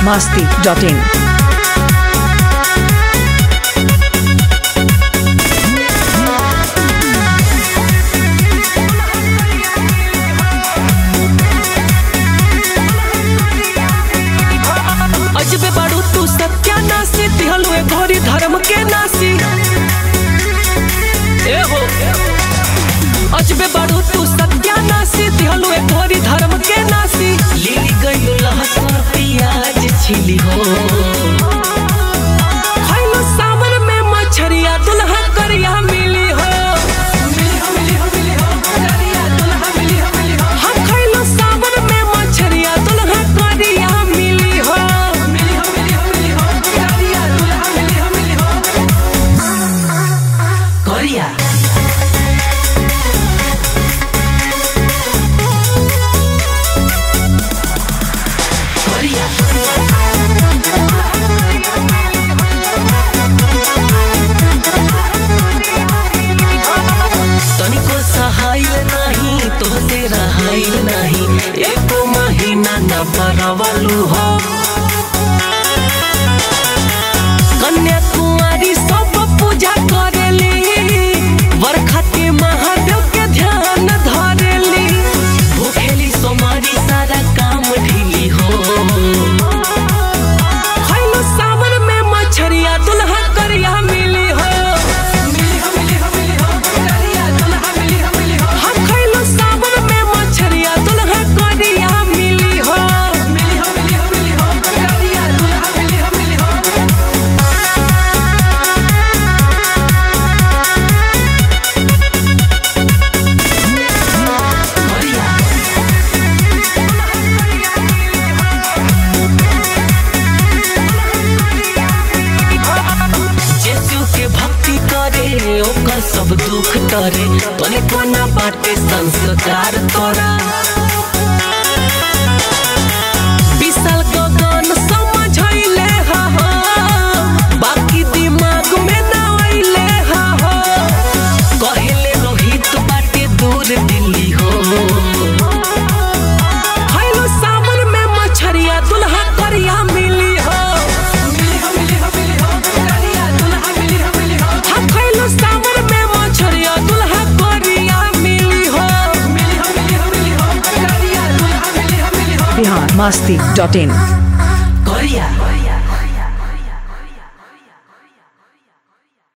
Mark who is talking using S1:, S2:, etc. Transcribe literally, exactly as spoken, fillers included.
S1: masti dot in.
S2: अजबे बारू तू सत्यानाशी दिहलु ए घोरी धर्म के नासी ए हो अजबे बारू तू सत्यानाशी दिहलु ए घोरी धर्म के नासी लीली गइल लहसुन प्याज छिली हो खइलो सावन में मछरिया दुल्हा करिया मिली हो मिली हो मिली हो मिली हो करिया दुल्हा मिली हो मिली हो हम खइलो सावन में मछरिया दुल्हा करिया मिली हो मिली हो मिली हो मिली हो करिया दुल्हा मिली हो मिली हो करिया तनिको सहाय नहीं तो तेरा हाय नहीं एक महीना न परवलू हो कन्याकुमारी सब पूजा करेली वर्षा के महादेव के ध्यान धरेली भूखेली सोमारी सारा काम ढीली हो खइलो सावन में मछरिया दुल्हा करिया मिली हो मिली हो मिली हो मिली हो करिया दुल्हा मिली हो मिली हो हम खइलो सावन में मछरिया दुल्हा करिया मिली हो मिली हो मिली हो मिली हो करिया दुल्हा मिली हो मिली हो यीशु के भक्ति करे ओकर सब दुख टरे तोने कोना बाटे संस्कार तोरा विशाल गगन समझैले हा हो बाकी दिमाग में ना आइले हा हो कहले रोहित बाटे दूर दिल्ली हो खइलो सावन में मछरिया दुल्हा करिया मिली हो मिली हो मिली हो मिली हो करिया दुल्हा मिली हो मिली हो हम खइलो सावन में मछरिया दुल्हा करिया मिली हो मिली हो मिली हो मिली हो करिया दुल्हा मिली हो मिली हो
S1: Bihar masti dot in.